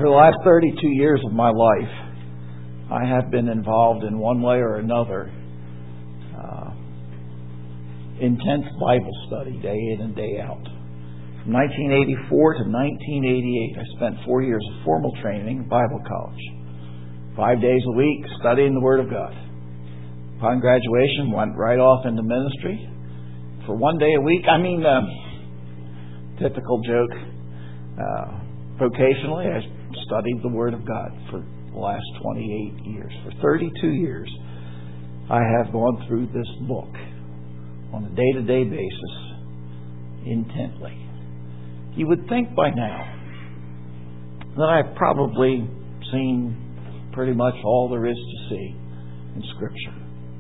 For the last 32 years of my life, I have been involved in one way or another intense Bible study day in and day out. From 1984 to 1988, I spent 4 years of formal training in Bible college. 5 days a week studying the Word of God. Upon graduation, went right off into ministry. For 1 day a week, typical joke, vocationally, I studied the Word of God for the last 28 years. For 32 years, I have gone through this book on a day-to-day basis intently. You would think by now that I've probably seen pretty much all there is to see in Scripture.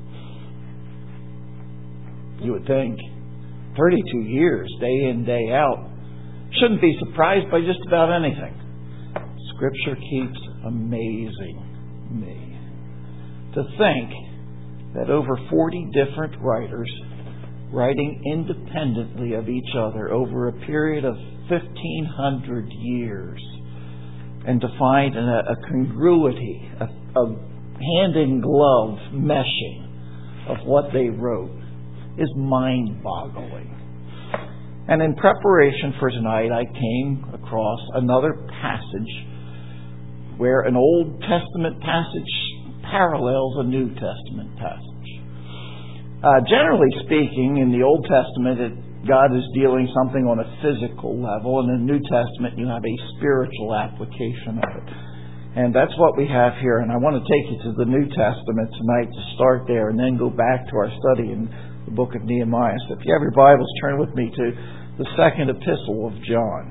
You would think 32 years, day in, day out, shouldn't be surprised by just about anything. Scripture keeps amazing me. To think that over 40 different writers, writing independently of each other over a period of 1,500 years, and to find a congruity, a hand-in-glove meshing of what they wrote is mind-boggling. And in preparation for tonight, I came across another passage where an Old Testament passage parallels a New Testament passage. Generally speaking, in the Old Testament, God is dealing something on a physical level, and in the New Testament, you have a spiritual application of it. And that's what we have here. And I want to take you to the New Testament tonight to start there, and then go back to our study in the book of Nehemiah. So if you have your Bibles, turn with me to the second epistle of John.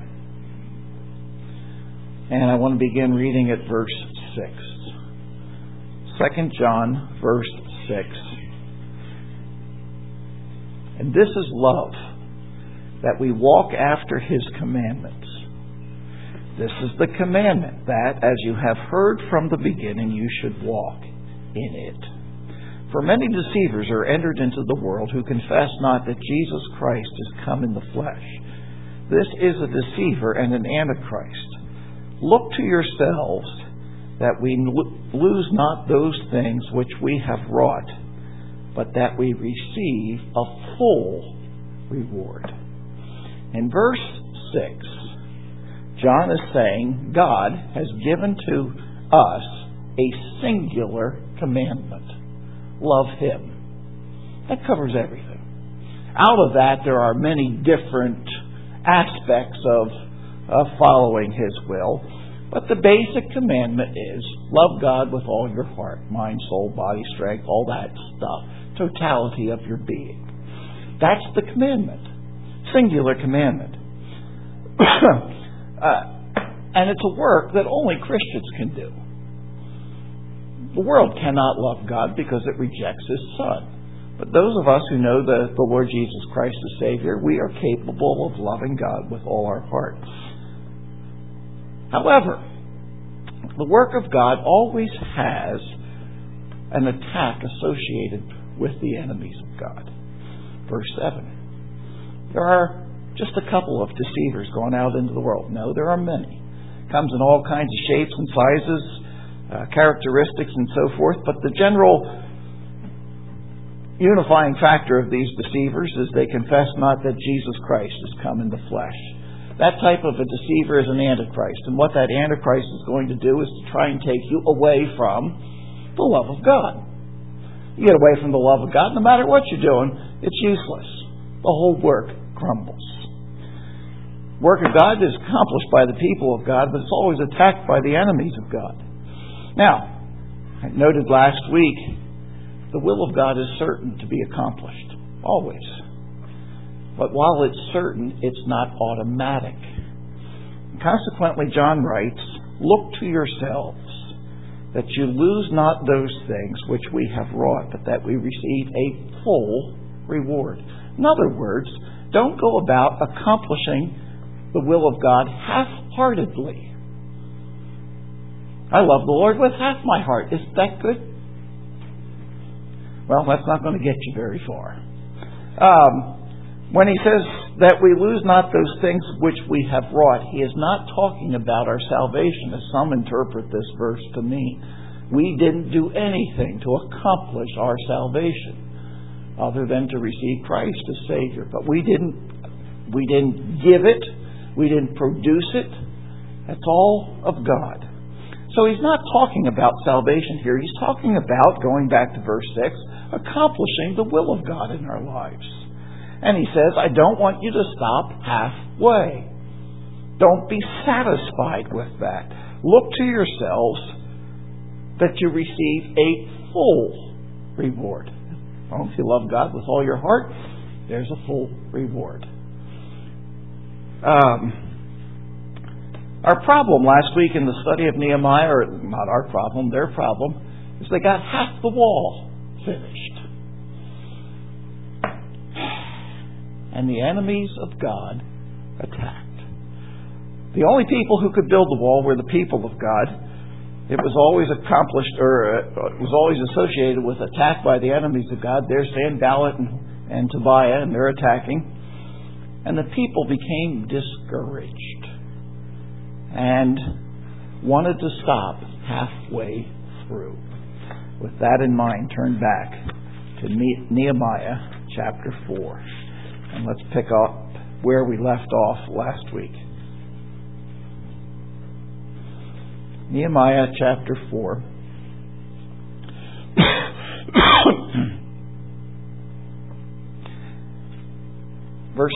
And I want to begin reading at verse 6. 2 John, verse 6. And this is love, that we walk after His commandments. This is the commandment, that as you have heard from the beginning, you should walk in it. For many deceivers are entered into the world who confess not that Jesus Christ is come in the flesh. This is a deceiver and an antichrist. Look to yourselves that we lose not those things which we have wrought, but that we receive a full reward. In verse 6, John is saying God has given to us a singular commandment. Love Him. That covers everything. Out of that, there are many different aspects of following His will. But the basic commandment is love God with all your heart, mind, soul, body, strength, all that stuff. Totality of your being. That's the commandment. Singular commandment. And it's a work that only Christians can do. The world cannot love God because it rejects His Son. But those of us who know the Lord Jesus Christ as Savior, we are capable of loving God with all our heart. However, the work of God always has an attack associated with the enemies of God. Verse 7. There are just a couple of deceivers going out into the world. No, there are many. Comes in all kinds of shapes and sizes, characteristics and so forth. But the general unifying factor of these deceivers is they confess not that Jesus Christ has come in the flesh. That type of a deceiver is an antichrist. And what that antichrist is going to do is to try and take you away from the love of God. You get away from the love of God, no matter what you're doing, it's useless. The whole work crumbles. The work of God is accomplished by the people of God, but it's always attacked by the enemies of God. Now, I noted last week, the will of God is certain to be accomplished. Always. But while it's certain, it's not automatic. Consequently, John writes, look to yourselves, that you lose not those things which we have wrought, but that we receive a full reward. In other words, don't go about accomplishing the will of God half-heartedly. I love the Lord with half my heart. Isn't that good? Well, that's not going to get you very far. When he says that we lose not those things which we have wrought, he is not talking about our salvation, as some interpret this verse to mean. We didn't do anything to accomplish our salvation other than to receive Christ as Savior. But we didn't give it. We didn't produce it. That's all of God. So he's not talking about salvation here. He's talking about, going back to verse 6, accomplishing the will of God in our lives. And he says, I don't want you to stop halfway. Don't be satisfied with that. Look to yourselves that you receive a full reward. Well, if you love God with all your heart, there's a full reward. Our problem last week in the study of Nehemiah, or not our problem, their problem, is they got half the wall finished. And the enemies of God attacked. The only people who could build the wall were the people of God. It was always accomplished, or it was always associated with attack by the enemies of God. There's Sanballat and Tobiah, and they're attacking. And the people became discouraged and wanted to stop halfway through. With that in mind, turn back to Nehemiah chapter 4. And let's pick up where we left off last week. Nehemiah chapter 4. Verse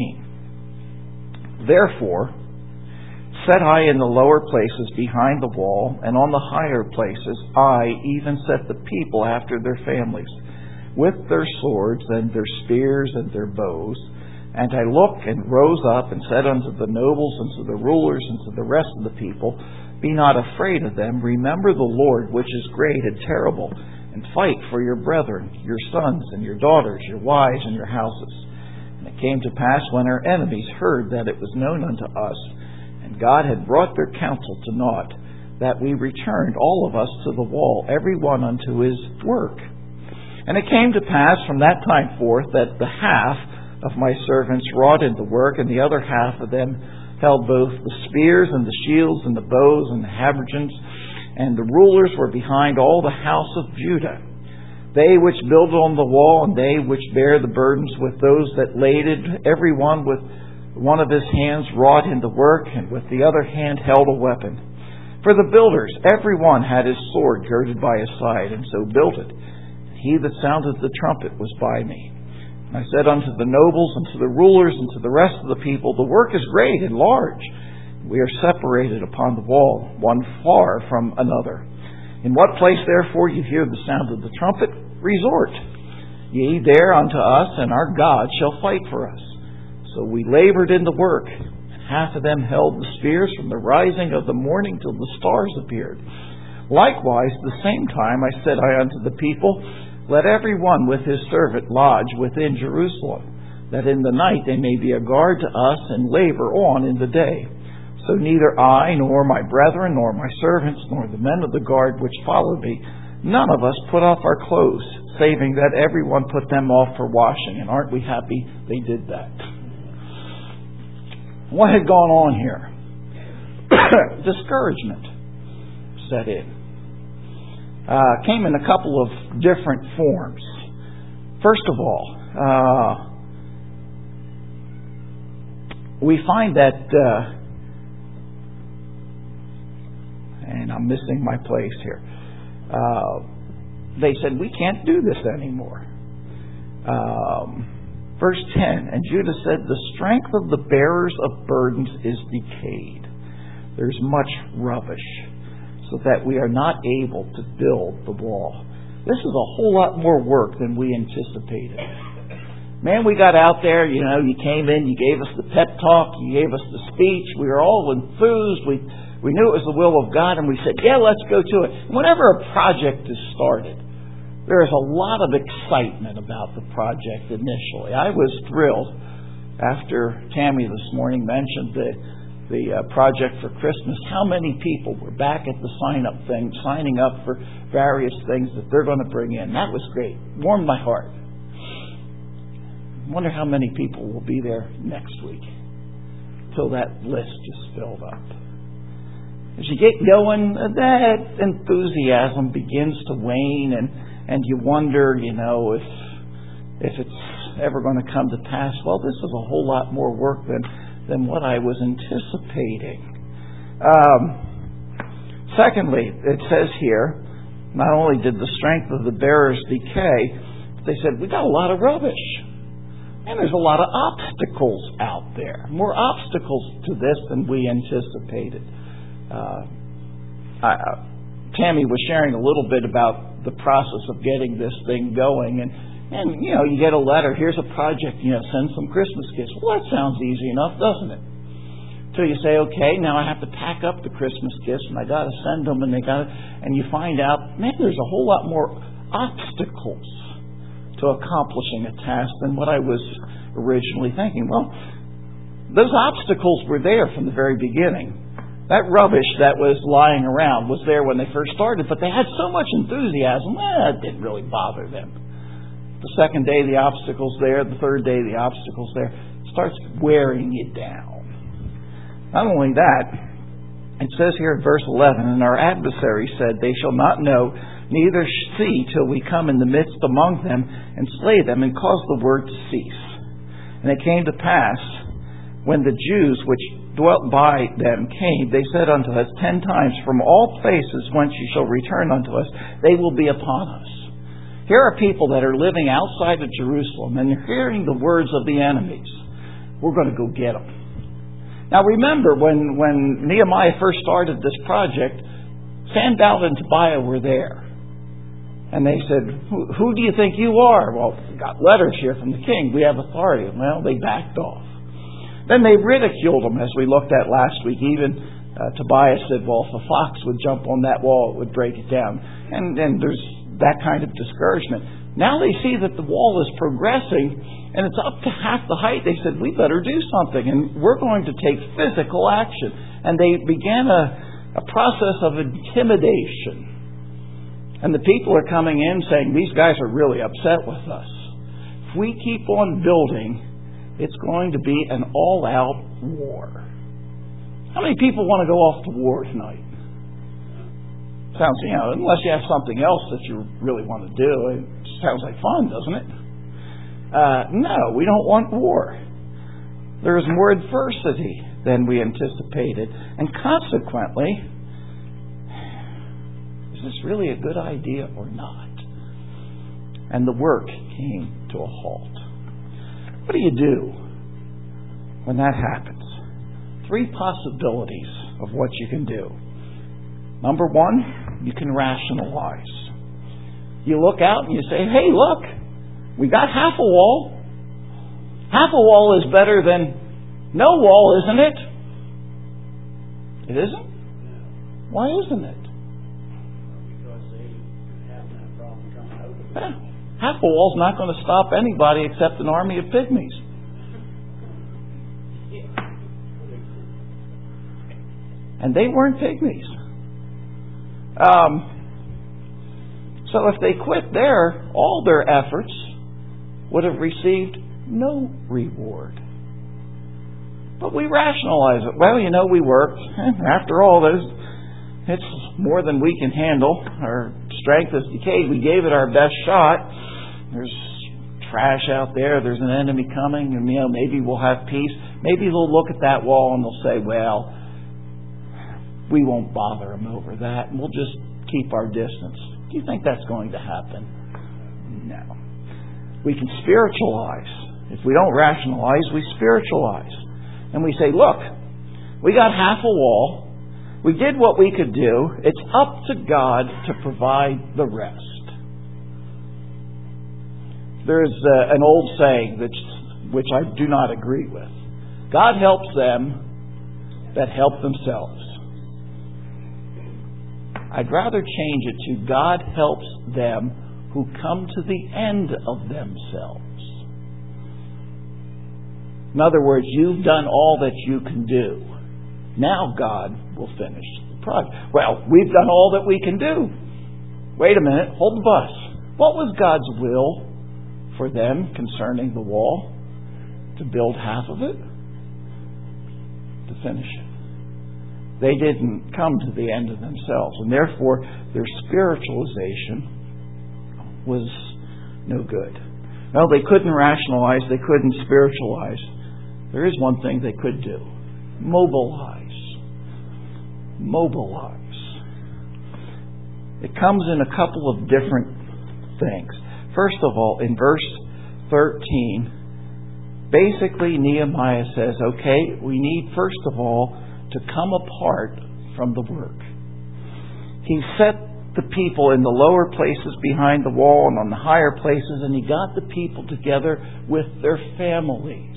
13. Therefore, set I in the lower places behind the wall, and on the higher places I even set the people after their families, with their swords and their spears and their bows. And I looked and rose up and said unto the nobles and to the rulers and to the rest of the people, Be not afraid of them. Remember the Lord, which is great and terrible, and fight for your brethren, your sons and your daughters, your wives and your houses. And it came to pass when our enemies heard that it was known unto us, and God had brought their counsel to naught, that we returned all of us to the wall, every one unto his work. And it came to pass from that time forth that the half of my servants wrought in the work, and the other half of them held both the spears and the shields and the bows and the habergeons, and the rulers were behind all the house of Judah. They which builded on the wall, and they which bare the burdens, with those that laded, every one with one of his hands wrought in the work, and with the other hand held a weapon. For the builders, every one had his sword girded by his side, and so built it. He that sounded the trumpet was by me. And I said unto the nobles and to the rulers and to the rest of the people, The work is great and large. We are separated upon the wall, one far from another. In what place therefore you hear the sound of the trumpet, resort ye there unto us, and our God shall fight for us. So we labored in the work. Half of them held the spears from the rising of the morning till the stars appeared. Likewise, the same time I said unto the people, Let every one with his servant lodge within Jerusalem, that in the night they may be a guard to us, and labor on in the day. So neither I, nor my brethren, nor my servants, nor the men of the guard which followed me, none of us put off our clothes, saving that every one put them off for washing. And aren't we happy they did that? What had gone on here? Discouragement set in. Came in a couple of different forms. First of all, we find that, and I'm missing my place here, they said, we can't do this anymore. Verse 10, And Judah said, The strength of the bearers of burdens is decayed. There's much rubbish, so that we are not able to build the wall. This is a whole lot more work than we anticipated. Man, we got out there, you came in, you gave us the pep talk, you gave us the speech, we were all enthused, we knew it was the will of God, and we said, yeah, let's go to it. Whenever a project is started, there is a lot of excitement about the project initially. I was thrilled after Tammy this morning mentioned the project for Christmas, how many people were back at the sign-up thing, signing up for various things that they're going to bring in. That was great. Warmed my heart. I wonder how many people will be there next week till that list is filled up. As you get going, that enthusiasm begins to wane, and you wonder, if it's ever going to come to pass. Well, this is a whole lot more work than what I was anticipating. Secondly, it says here, not only did the strength of the bearers decay, but they said, we got a lot of rubbish. And there's a lot of obstacles out there. More obstacles to this than we anticipated. Tammy was sharing a little bit about the process of getting this thing going. And you get a letter, here's a project, send some Christmas gifts. Well, that sounds easy enough, doesn't it? Till you say, okay, now I have to pack up the Christmas gifts and I got to send them, and you find out, man, there's a whole lot more obstacles to accomplishing a task than what I was originally thinking. Well, those obstacles were there from the very beginning. That rubbish that was lying around was there when they first started, but they had so much enthusiasm, it didn't really bother them. The second day, the obstacle's there. The third day, the obstacle's there. It starts wearing you down. Not only that, it says here in verse 11, and our adversary said, they shall not know, neither see till we come in the midst among them and slay them and cause the word to cease. And it came to pass, when the Jews which dwelt by them came, they said unto us 10 times, from all places whence ye shall return unto us, they will be upon us. Here are people that are living outside of Jerusalem, and you're hearing the words of the enemies. We're going to go get them. Now remember, when Nehemiah first started this project, Sanballat and Tobiah were there. And they said, who do you think you are? Well, we got letters here from the king. We have authority. Well, they backed off. Then they ridiculed them, as we looked at last week. Even Tobiah said, well, if a fox would jump on that wall, it would break it down. And there's that kind of discouragement. Now they see that the wall is progressing and it's up to half the height. They said, we better do something, and we're going to take physical action. And they began a process of intimidation. And the people are coming in saying, these guys are really upset with us. If we keep on building, it's going to be an all-out war. How many people want to go off to war tonight? Sounds, unless you have something else that you really want to do, it sounds like fun, doesn't it? No, we don't want war. There is more adversity than we anticipated. And consequently, is this really a good idea or not? And the work came to a halt. What do you do when that happens? 3 possibilities of what you can do. Number 1, you can rationalize. You look out and you say, hey, look, we got half a wall. Half a wall is better than no wall, isn't it? It isn't? Why isn't it? Because they have that problem coming out of it. Half a wall's not going to stop anybody except an army of pygmies. And they weren't pygmies. So if they quit there, all their efforts would have received no reward. But we rationalize it. Well, we worked. After all, it's more than we can handle. Our strength is decayed. We gave it our best shot. There's trash out there. There's an enemy coming, and maybe we'll have peace. Maybe they'll look at that wall and they'll say, well, we won't bother them over that, and we'll just keep our distance. Do you think that's going to happen? No. We can spiritualize. If we don't rationalize, we spiritualize. And we say, look, we got half a wall. We did what we could do. It's up to God to provide the rest. There's an old saying which I do not agree with. God helps them that help themselves. I'd rather change it to God helps them who come to the end of themselves. In other words, you've done all that you can do. Now God will finish the project. Well, we've done all that we can do. Wait a minute, hold the bus. What was God's will for them concerning the wall? to build half of it, to finish it. They didn't come to the end of themselves, and therefore their spiritualization was no good. Well, they couldn't rationalize, they couldn't spiritualize. There is one thing they could do. Mobilize. Mobilize. It comes in a couple of different things. First of all, in verse 13, basically Nehemiah says, okay, we need first of all to come apart from the work. He set the people in the lower places behind the wall and on the higher places, and he got the people together with their families.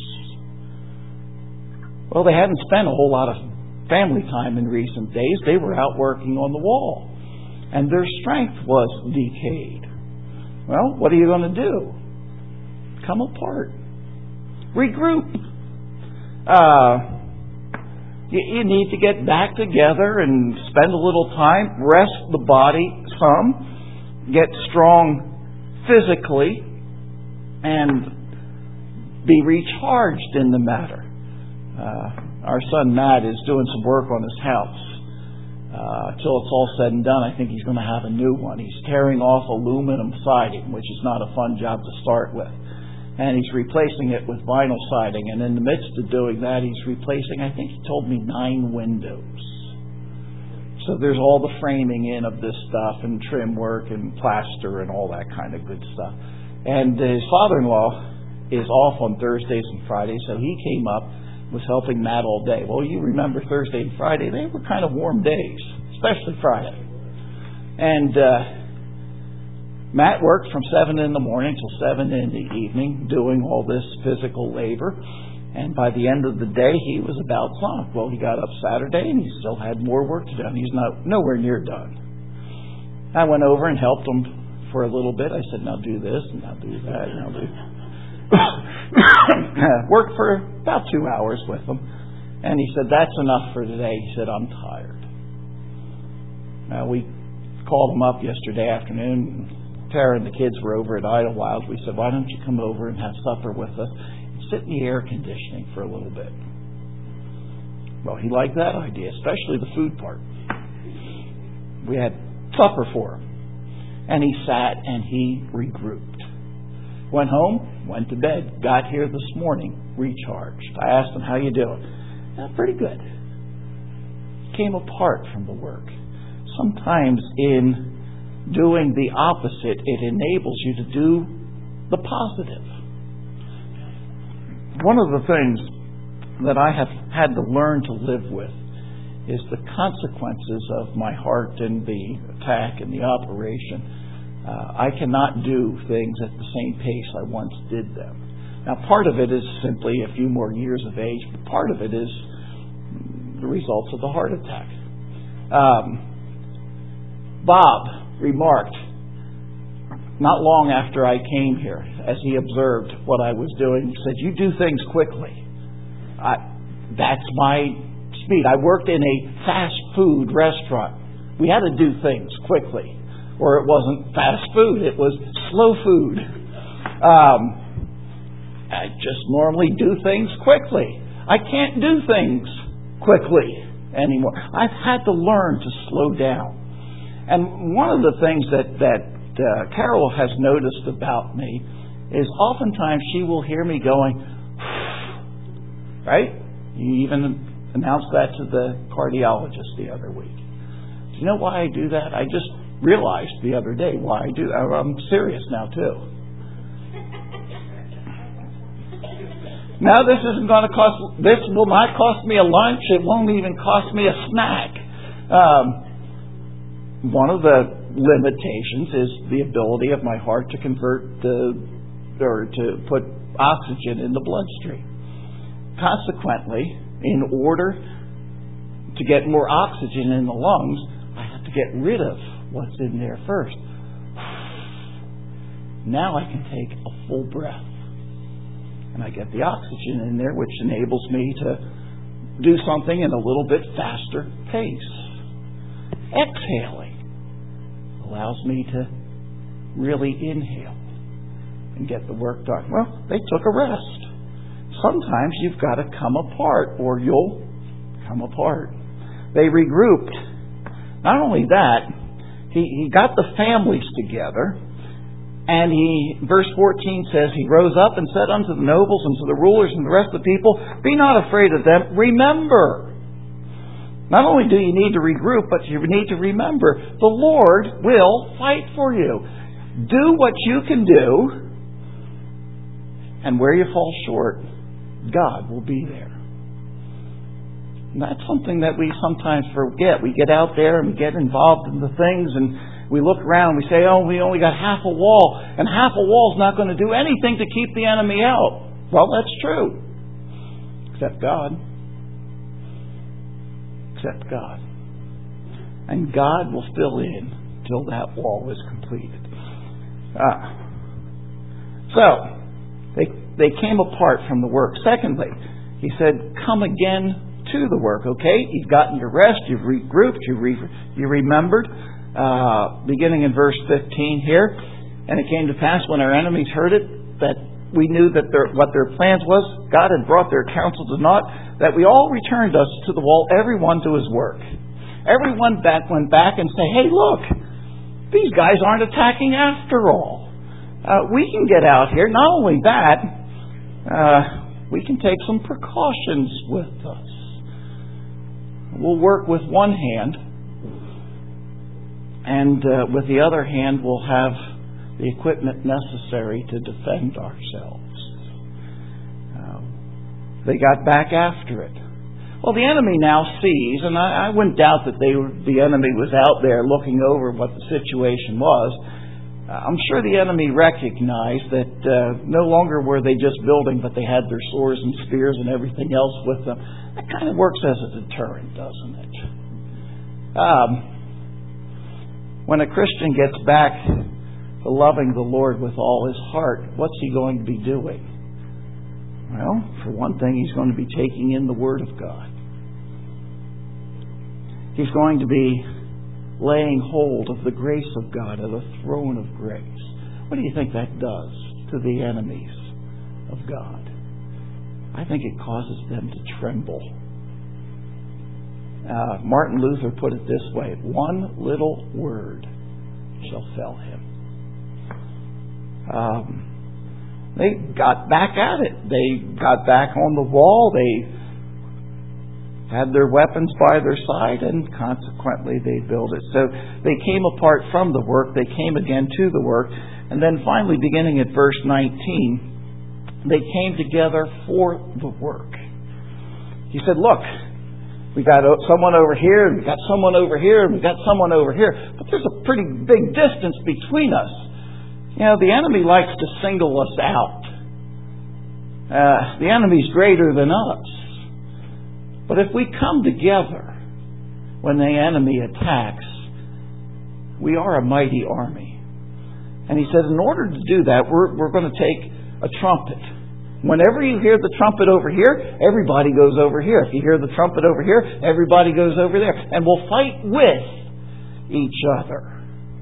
Well, they hadn't spent a whole lot of family time in recent days. They were out working on the wall, and their strength was decayed. Well, what are you going to do? Come apart. Regroup. You need to get back together and spend a little time, rest the body some, get strong physically, and be recharged in the matter. Our son Matt is doing some work on his house. Till it's all said and done, I think he's going to have a new one. He's tearing off aluminum siding, which is not a fun job to start with. And he's replacing it with vinyl siding. And in the midst of doing that, he's replacing, I think he told me, 9 windows. So there's all the framing in of this stuff and trim work and plaster and all that kind of good stuff. And his father-in-law is off on Thursdays and Fridays, so he came up, was helping Matt all day. Well, you remember Thursday and Friday, they were kind of warm days, especially Friday. And Matt worked from 7 in the morning till 7 in the evening doing all this physical labor. And by the end of the day, he was about sunk. Well, he got up Saturday and he still had more work to do. He's nowhere near done. I went over and helped him for a little bit. I said, now do this, and now do that, and now do worked for about 2 hours with him. And he said, that's enough for today. He said, I'm tired. Now, we called him up yesterday afternoon. Tara and the kids were over at Idlewild. We said, why don't you come over and have supper with us and sit in the air conditioning for a little bit? Well, he liked that idea, especially the food part. We had supper for him. And he sat and he regrouped. Went home, went to bed, got here this morning, recharged. I asked him, how you doing? Pretty good. Came apart from the work. Sometimes in doing the opposite, it enables you to do the positive. One of the things that I have had to learn to live with is the consequences of my heart and the attack and the operation. I cannot do things at the same pace I once did them. Now, part of it is simply a few more years of age, but part of it is the results of the heart attack. Bob remarked, not long after I came here, as he observed what I was doing, he said, you do things quickly. That's my speed. I worked in a fast food restaurant. We had to do things quickly. Or it wasn't fast food, it was slow food. I just normally do things quickly. I can't do things quickly anymore. I've had to learn to slow down. And one of the things that Carol has noticed about me is oftentimes she will hear me going, right? You even announced that to the cardiologist the other week. Do you know why I do that? I just realized the other day why I do that. I'm serious now too. Now this isn't going to cost. This will not cost me a lunch. It won't even cost me a snack. One of the limitations is the ability of my heart to convert to put oxygen in the bloodstream. Consequently, in order to get more oxygen in the lungs, I have to get rid of what's in there first. Now I can take a full breath. And I get the oxygen in there, which enables me to do something in a little bit faster pace. Exhaling allows me to really inhale and get the work done. Well, they took a rest. sometimes you've got to come apart or you'll come apart. They regrouped. Not only that, he got the families together, and verse 14 says, he rose up and said unto the nobles and to the rulers and the rest of the people, be not afraid of them. Remember. Not only do you need to regroup, but you need to remember, the Lord will fight for you. Do what you can do, and where you fall short, God will be there. And that's something that we sometimes forget. We get out there and we get involved in the things, and we look around and we say, oh, we only got half a wall, and half a wall's not going to do anything to keep the enemy out. Well, that's true. Except God. Except God. And God will fill in till that wall is completed. So, they came apart from the work. Secondly, he said, come again to the work. Okay, you've gotten your rest, you've regrouped, you remembered. Beginning in verse 15 here, and it came to pass when our enemies heard it, that we knew that what their plans was, God had brought their counsel to naught, that we all returned us to the wall, everyone to his work. Everyone went back and said, hey, look, these guys aren't attacking after all. We can get out here. Not only that, we can take some precautions with us. We'll work with one hand, and with the other hand, we'll have the equipment necessary to defend ourselves. They got back after it. Well, the enemy now sees, and I wouldn't doubt that the enemy was out there looking over what the situation was. I'm sure the enemy recognized that no longer were they just building, but they had their swords and spears and everything else with them. That kind of works as a deterrent, doesn't it? When a Christian gets back to loving the Lord with all his heart, what's he going to be doing? Well, for one thing, he's going to be taking in the Word of God. He's going to be laying hold of the grace of God, of the throne of grace. What do you think that does to the enemies of God? I think it causes them to tremble. Martin Luther put it this way, one little word shall fell him. They got back at it. They got back on the wall. They had their weapons by their side, and consequently they built it. So they came apart from the work. They came again to the work. And then finally, beginning at verse 19, they came together for the work. He said, look, we got someone over here, and we got someone over here, and we got someone over here. But there's a pretty big distance between us. You know, the enemy likes to single us out. The enemy's greater than us. But if we come together when the enemy attacks, we are a mighty army. And he said, in order to do that, we're going to take a trumpet. Whenever you hear the trumpet over here,एरybody goes over here. If you hear the trumpet over here, everybody goes over there. And we'll fight with each other.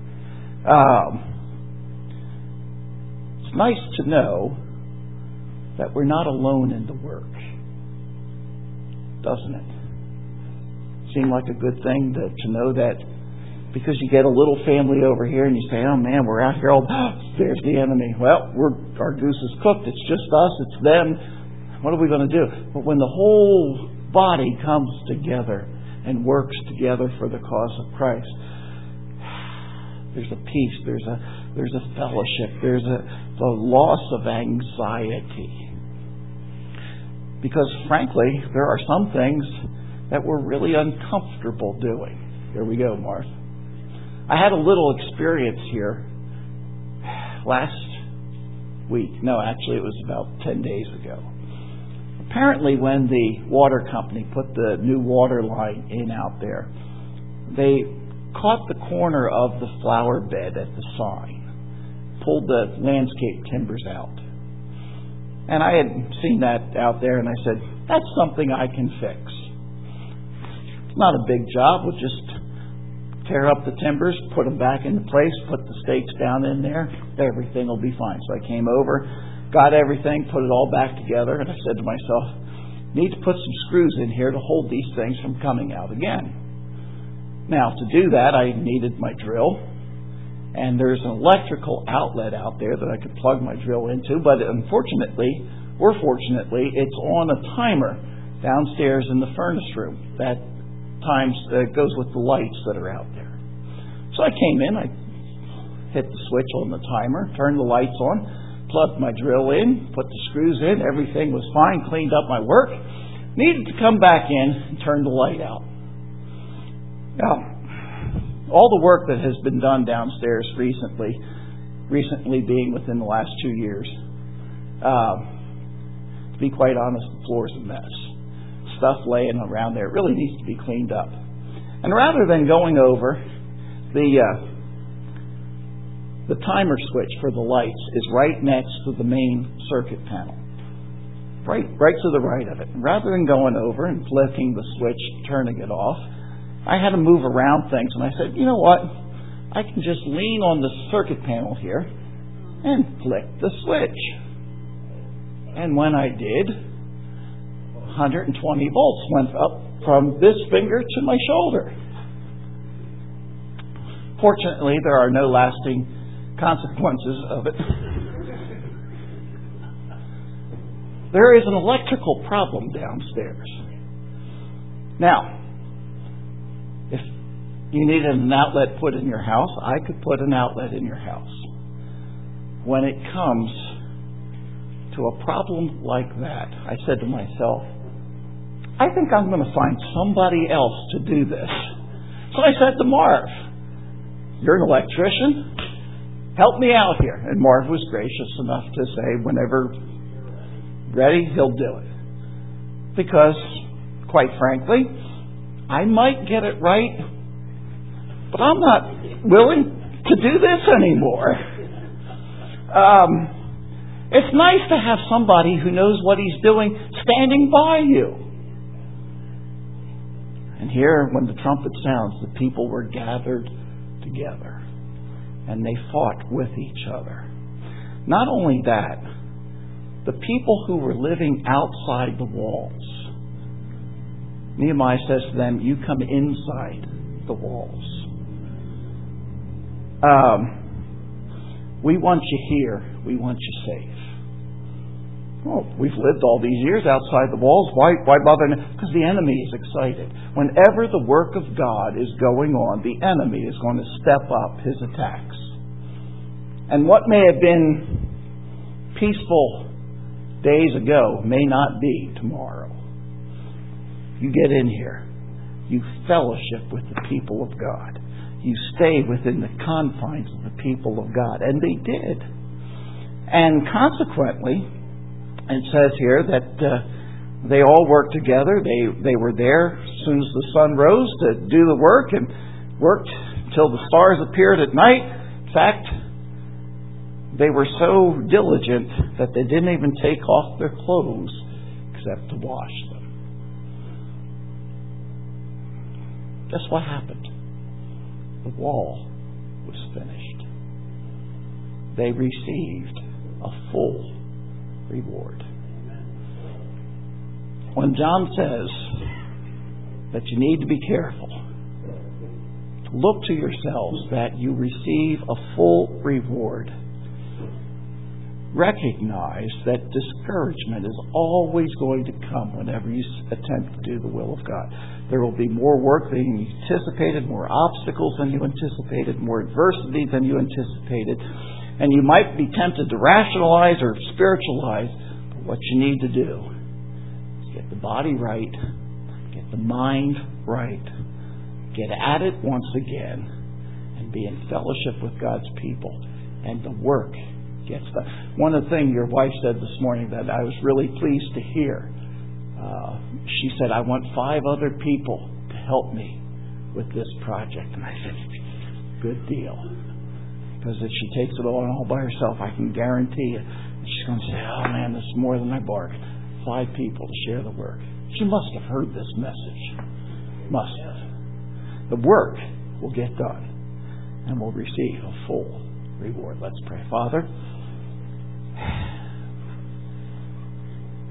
It's nice to know that we're not alone in the work. Doesn't it? Seem like a good thing to know that, because you get a little family over here and you say, oh man, we're out here all, there's the enemy. Well, our goose is cooked. It's just us. It's them. What are we going to do? But when the whole body comes together and works together for the cause of Christ, there's a peace. There's a fellowship. There's the loss of anxiety. Because frankly, there are some things that we're really uncomfortable doing. Here we go, Martha. I had a little experience here last week. No, actually it was about 10 days ago. Apparently when the water company put the new water line in out there, they caught the corner of the flower bed at the sign, pulled the landscape timbers out. And I had seen that out there, and I said, that's something I can fix. It's not a big job. We'll just tear up the timbers, put them back into place, put the stakes down in there. Everything will be fine. So I came over, got everything, put it all back together, and I said to myself, need to put some screws in here to hold these things from coming out again. Now, to do that, I needed my drill, and there's an electrical outlet out there that I could plug my drill into, but unfortunately, or fortunately, it's on a timer downstairs in the furnace room that goes with the lights that are out there. So I came in, I hit the switch on the timer, turned the lights on, plugged my drill in, put the screws in, everything was fine, cleaned up my work, needed to come back in and turn the light out. Now, all the work that has been done downstairs recently being within the last 2 years, to be quite honest, the floor's a mess. Stuff laying around there, it really needs to be cleaned up. And rather than going over, the timer switch for the lights is right next to the main circuit panel. Right to the right of it. And rather than going over and flicking the switch, turning it off, I had to move around things. And I said, you know what? I can just lean on the circuit panel here and flick the switch. And when I did, 120 volts went up from this finger to my shoulder. Fortunately, there are no lasting consequences of it. There is an electrical problem downstairs. Now, if you needed an outlet put in your house, I could put an outlet in your house. When it comes to a problem like that, I said to myself, I think I'm going to find somebody else to do this. So I said to Marv, you're an electrician, help me out here. And Marv was gracious enough to say, whenever ready, he'll do it. Because, quite frankly, I might get it right, but I'm not willing to do this anymore. It's nice to have somebody who knows what he's doing standing by you. And here, when the trumpet sounds, the people were gathered together. And they fought with each other. Not only that, the people who were living outside the walls, Nehemiah says to them, you come inside the walls. We want you here. We want you safe. Well, we've lived all these years outside the walls. Why bother? Because the enemy is excited. Whenever the work of God is going on, the enemy is going to step up his attacks. And what may have been peaceful days ago may not be tomorrow. You get in here. You fellowship with the people of God. You stay within the confines of the people of God. And they did. And consequently, it says here that they all worked together. They were there as soon as the sun rose to do the work and worked till the stars appeared at night. In fact, they were so diligent that they didn't even take off their clothes except to wash them. Guess what happened? The wall was finished. They received a full reward. When John says that you need to be careful, look to yourselves that you receive a full reward. Recognize that discouragement is always going to come whenever you attempt to do the will of God. There will be more work than you anticipated, more obstacles than you anticipated, more adversity than you anticipated. And you might be tempted to rationalize or spiritualize, but what you need to do is get the body right, get the mind right, get at it once again, and be in fellowship with God's people. And the work gets done. One of the things your wife said this morning that I was really pleased to hear, she said, I want 5 other people to help me with this project. And I said, good deal. Because if she takes it all by herself, I can guarantee you, she's going to say, oh man, this is more than I bargained. 5 people to share the work. She must have heard this message. Must have. The work will get done and will receive a full reward. Let's pray. Father,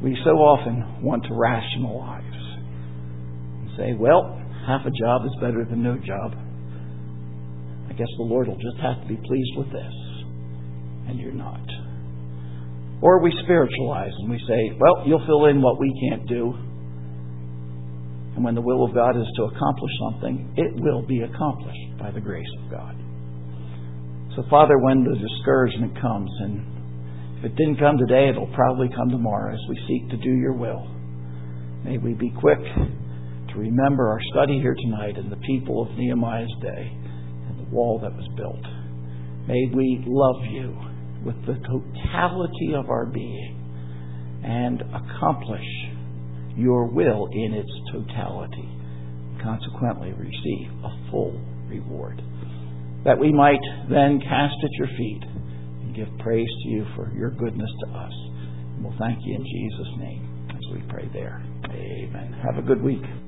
We so often want to rationalize and say, well, half a job is better than no job. I guess the Lord will just have to be pleased with this. And you're not. Or we spiritualize and we say, well, you'll fill in what we can't do. And when the will of God is to accomplish something, it will be accomplished by the grace of God. So, Father, when the discouragement comes, and if it didn't come today, it'll probably come tomorrow as we seek to do your will. May we be quick to remember our study here tonight and the people of Nehemiah's day and the wall that was built. May we love you with the totality of our being and accomplish your will in its totality. Consequently, receive a full reward. That we might then cast at your feet and give praise to you for your goodness to us. And we'll thank you in Jesus' name as we pray there. Amen. Have a good week.